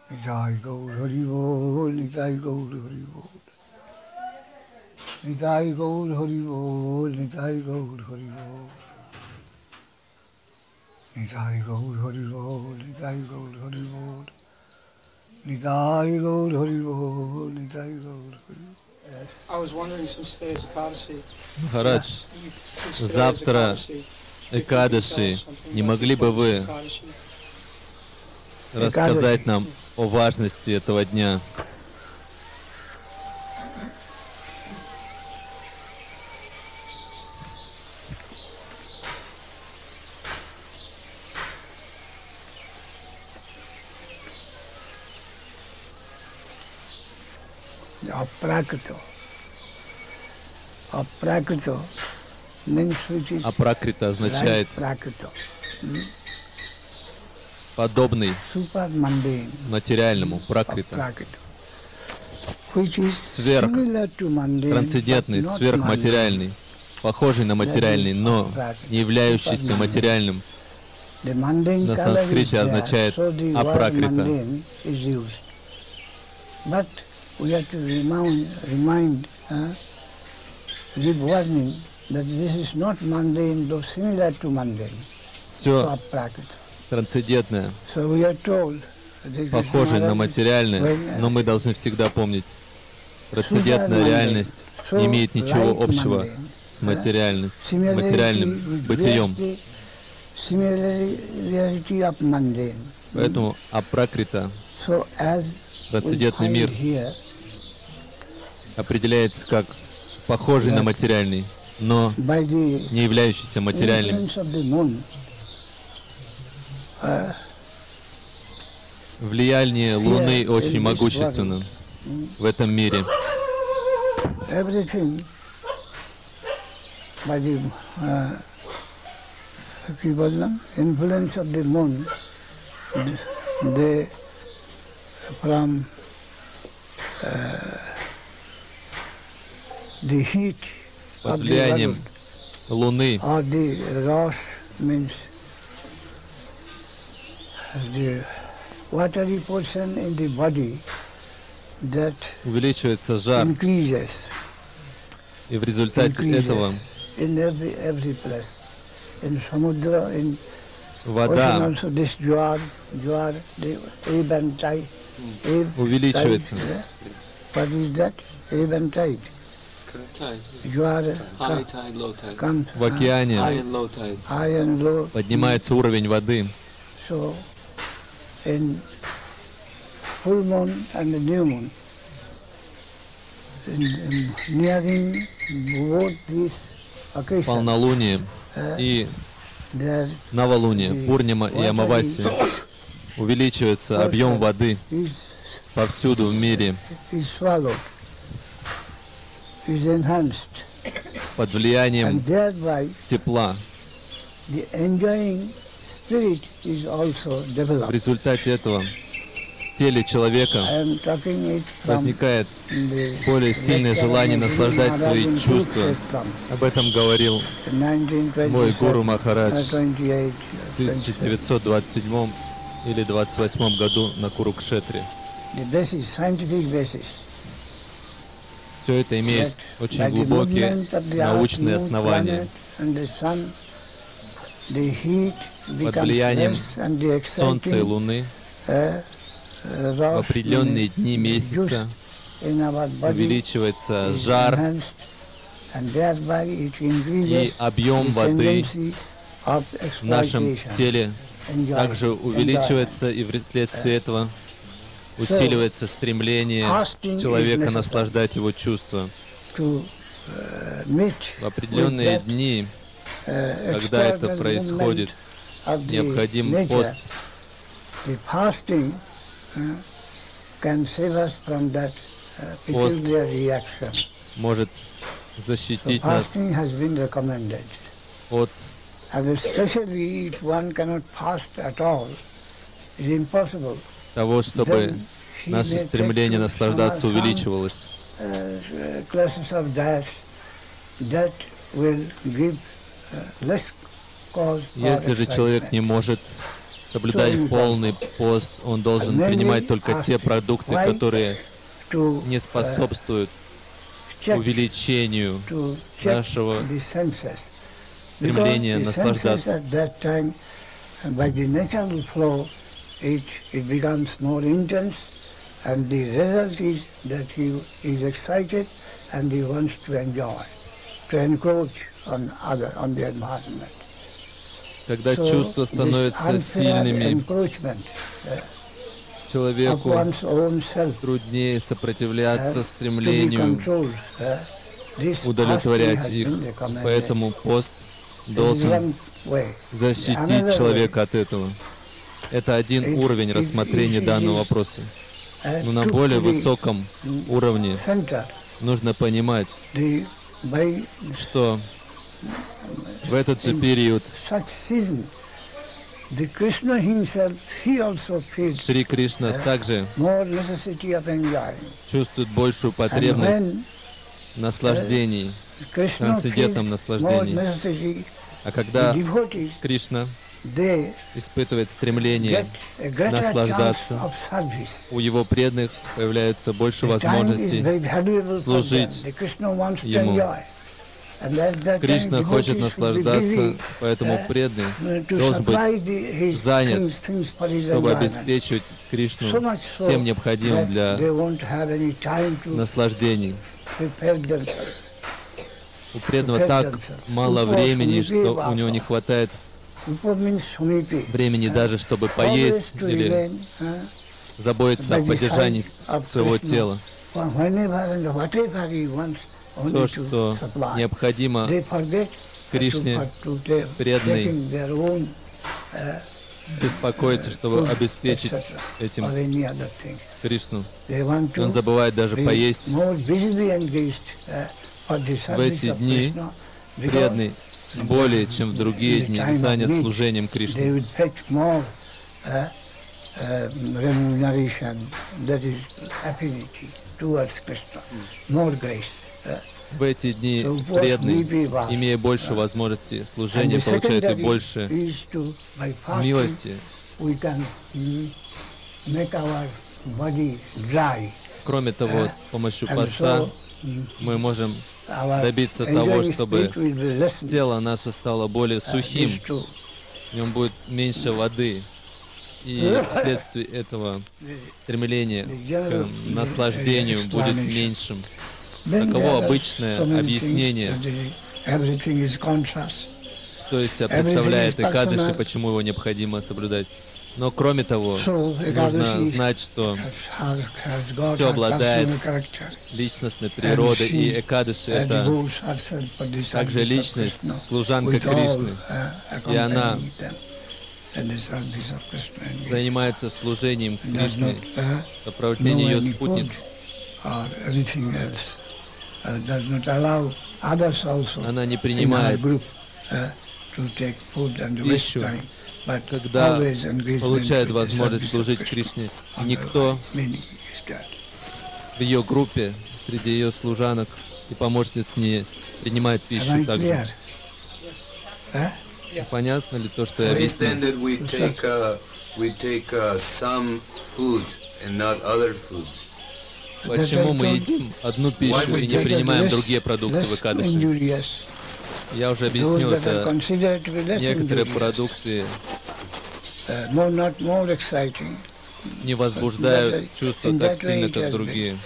Nitai Gaur Hari Bol, Nitai Gaur Hari Bol. Nitai Gaur Hari Bol, Nitai Gaur Hari Bol. Nitai Gaur Hari Bol, Nitai Gaur Hari Bol. Nitai Gaur Hari Bol, Nitai Gaur Hari Bol. I was wondering, since today is Ekadashi, Махарадж, завтра Экадаши, не могли бы вы рассказать нам о важности этого дня? Aprakrito. Aprakrito means which is Апракрита означает prakrito. подобный Super mundane. материальному, пракрита, Aprakrito. Which is сверх, similar to mundane, трансцендентный, but not сверхматериальный, похожий на материальный, но не являющийся материальным. The mundane На color is санскрите there, означает so the word апракрита. mundane is used. But we have to remind, give warning that this is not mundane, though similar to mundane, Все to aprakrita. трансцендентное, So we are told that похожее на материальное, но мы должны всегда помнить, трансцендентная реальность не имеет ничего общего с материальным бытием. Similarity of mundane. Поэтому апракрита, So as трансцендентный мир, определяется как похожий на материальный, но by the не являющийся материальным. influence of the moon, Влияние Луны очень могущественно в этом мире. everything by the influence of the moon, they from the heat Под of the влиянием Varud, Луны or the Rosh means the watery portion in the body that увеличивается жар, increases и в результате этого in every place. In Samudra, in ocean вода also this Jwar, the ebb and tide. увеличивается. What is that? Ebb and tide. Jwar High tide, low tide. comes В океане High and low tide. high and low. поднимается уровень воды. So in full moon and the new moon, in nearing both these occasions, Полнолуние и there новолуние, Пурнима и Амавасия, увеличивается объем воды is повсюду в мире swallowed, is enhanced, под влиянием and thereby тепла. the enjoying spirit is also В developed. результате этого в теле человека I am talking it from возникает the более сильное желание наслаждать свои чувства. Об этом говорил мой гуру Махарадж в 1927 или 28 году на Курукшетре. The basis, scientific basis. Все это имеет очень глубокие научные основания. Под влиянием Солнца и Луны в определенные дни месяца увеличивается жар, и объем воды в нашем теле также увеличивается, и вследствие этого усиливается стремление человека наслаждать его чувства. В определенные дни, когда это происходит, необходим пост. Пост может защитить нас от того, чтобы наше стремление наслаждаться увеличивалось. Если же человек не может соблюдать полный пост, он должен принимать только те продукты, которые не способствуют увеличению нашего стремления наслаждаться. By the natural flow, it becomes more intense, and the result is that he is excited and he wants to enjoy, to encroach on the environment. Когда чувства становятся сильными, человеку труднее сопротивляться стремлению удовлетворять их, поэтому пост должен защитить человека от этого. Это один уровень рассмотрения данного вопроса. Но на более высоком уровне нужно понимать, что в этот же период Шри Кришна также чувствует большую потребность в наслаждении, трансцендентном наслаждении. А когда Кришна испытывает стремление наслаждаться, у его преданных появляется больше возможностей служить ему. Кришна хочет наслаждаться, поэтому преданный должен быть занят, чтобы обеспечивать Кришну всем необходимым для наслаждений. У преданного так мало времени, что у него не хватает времени даже, чтобы поесть или заботиться о поддержании своего тела. То, что необходимо Кришне, преданный беспокоится, чтобы обеспечить этим Кришну. Он забывает даже поесть. В эти дни преданный более чем в другие дни занят служением Кришне. В эти дни преданный, имея больше возможностей служения, получает и больше милости. Кроме того, с помощью поста мы можем добиться того, чтобы тело наше стало более сухим, в нем будет меньше воды, и вследствие этого стремление к наслаждению будет меньшим. Таково обычное объяснение, что из себя представляет Экадаши, почему его необходимо соблюдать. Но кроме того, нужно знать, что все обладает личностной природой, и Экадаши — это также личность, служанка Кришны, и она занимается служением Кришны, сопровождением ее спутниц. Она не принимает пищу, когда получает возможность служить Кришне. Никто в ее группе, среди ее служанок и помощниц не принимает пищу также. Понятно ли то, что я объяснил? Почему мы едим одну пищу и не принимаем другие продукты в Экадаши? Я уже объяснил, это некоторые продукты не возбуждают чувства так сильно, как другие.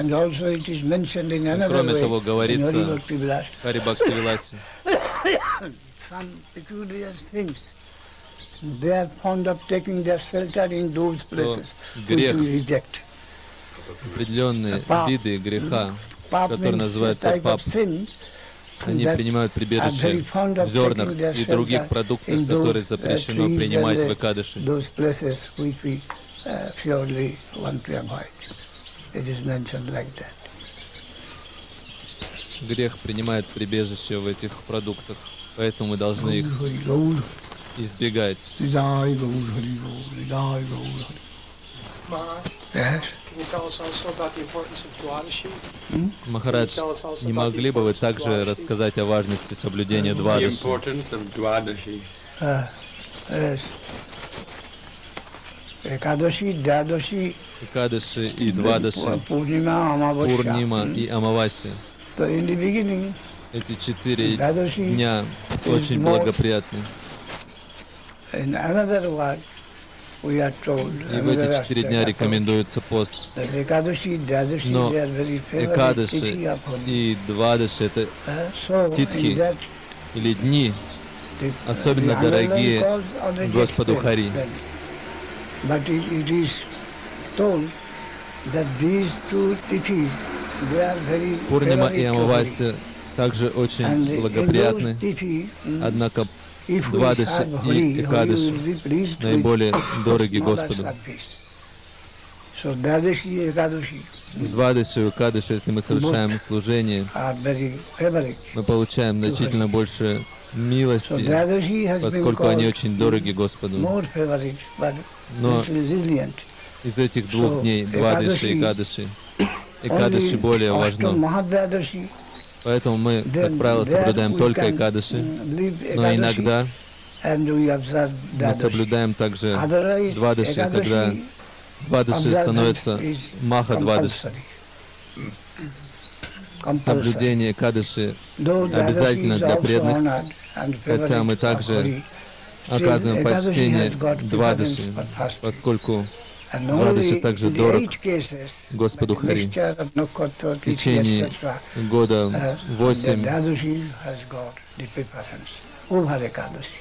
Кроме того, говорится в Хари Бхакти-виласе, грех, определенные виды греха, которые называются пап, они принимают прибежище в зернах и других продуктах, которые запрещено принимать в Экадаши. Грех принимает прибежище в этих продуктах, поэтому мы должны их избегать. Махарадж, не могли бы вы также рассказать о важности соблюдения Двадаши? Ekadashi, Dadashi, Экадаши и Двадаши, Purnima, Amavasya. Пурнима и Амаваси. So in the beginning, Эти 4 Dadashi дня is очень more- благоприятны. in another word, we are told, И в another эти 4 дня aspect, рекомендуется пост. that Ekadashi, Dadashi, Но they are very favorite Экадаши tithi of Holi. и Двадаши — это So Титхи. in that, или дни, the, особенно the дорогие underlying cause already Господу explained Хари. then. But it is told that these two tithis, they are very Пурнима favorite и to Hari. Амаваси также And очень in those благоприятны. tithi, Однако if we Двадаши serve и Hari, Hari Экадаши will be pleased with наиболее дороги smaller Господу. service. So Dadashi, Ekadashi Двадаши и Экадаши, если мы совершаем служение, are very favorite. мы получаем значительно больше So милости, Dadashi has been поскольку они called очень дороги Господу. more favorite, but Но little lenient. из этих двух So, дней, Двадаши и Экадаши, Экадаши Only более after важно. Mahadadashi, Поэтому мы, как then правило, there соблюдаем we только can, Экадаши, leave но Ekadashi иногда and we observe мы Dadashi. соблюдаем также Otherwise, Двадаши, когда Ekadashi Двадаши observance становится is Маха Двадаши. compulsory. Compulsory. Соблюдение Экадаши Though Dadashi обязательно is для also преданных, honored and хотя мы favorite of также Hari, оказываем Ekadashi почтение has got Двадаши, preference for fasting. поскольку And Двадаши only также in the дорог 8 cases, Господу Хари. mixture of Nakota, В течение года the 8 Dadashi has got the preference over Ekadashi.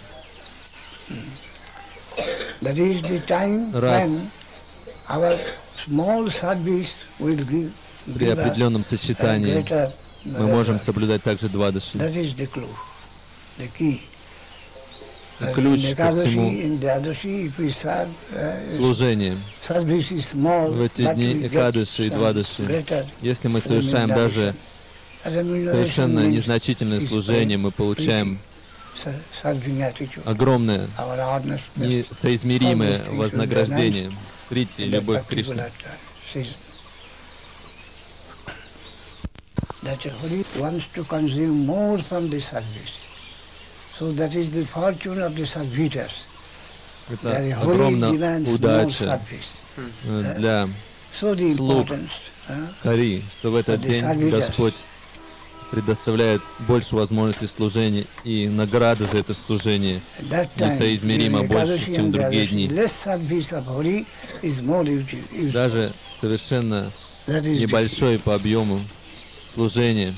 That is the time Раз. when our small service will give, при give us определенном a сочетании greater мы можем result. соблюдать также Двадаши. That is the clue, the key. Ключ In ко Ekadashi, всему in Dadashi, if we serve, служение. service is small, В эти but дни we get Экадаши и some Двадаши, greater если мы совершаем даже remuneration совершенно means незначительное is служение, мы получаем serving attitude, огромное, our earnestness несоизмеримое вознаграждение. Прийти, in that любовь к Кришне. particular season. That Hari wants to consume more from the service. So that is the fortune of the servitors. Это That Hari огромная demands more удача service. для So the слуг importance. Хари, что в этот день Господь предоставляет больше возможностей служения, и награда за это служение At that time, несоизмеримо during больше, Ekadashi чем and другие Dvadashi, дни. less service of Hari is more useful. Даже совершенно That is the небольшое по объему служение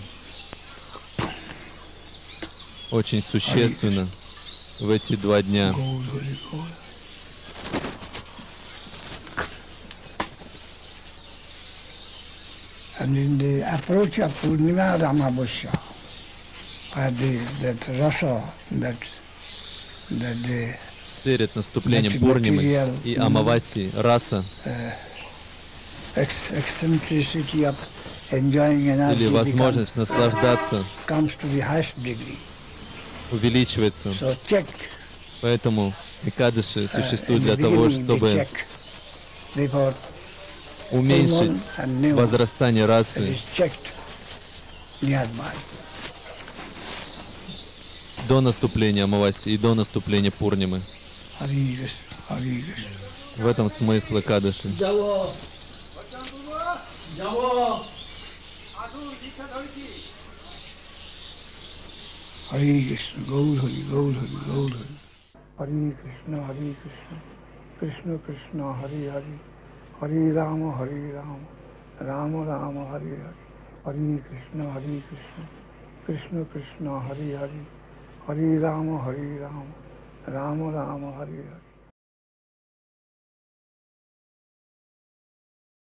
очень существенно в эти 2 дня. goal, Hari goal. And in the approach of Purnima Ramavasya, that rasa, that the Перед наступлением Пурнимы и Амаваси, раса eccentricity of enjoying energy или возможность наслаждаться comes to the highest degree. увеличивается. So check. Поэтому Экадаши существует in для the того, beginning, they чтобы check before уменьшить full moon and new moon. возрастание It расы is checked nearby. до наступления Амаваси и до наступления Пурнимы. Hari Krishna, Hari Krishna. В этом смысл Экадаши. Hare Krishna, Gaur Hari, Gaur Hari, Gaur Hari. Hare Krishna, Hare Krishna, Krishna Krishna, Hare Hare, Hare Rama, Hare Rama, Rama Rama, Hare Hare. Hare Krishna, Hare Krishna, Krishna Krishna, Hare Hare, Hare Rama, Hare Rama, Rama Rama, Hare Hare.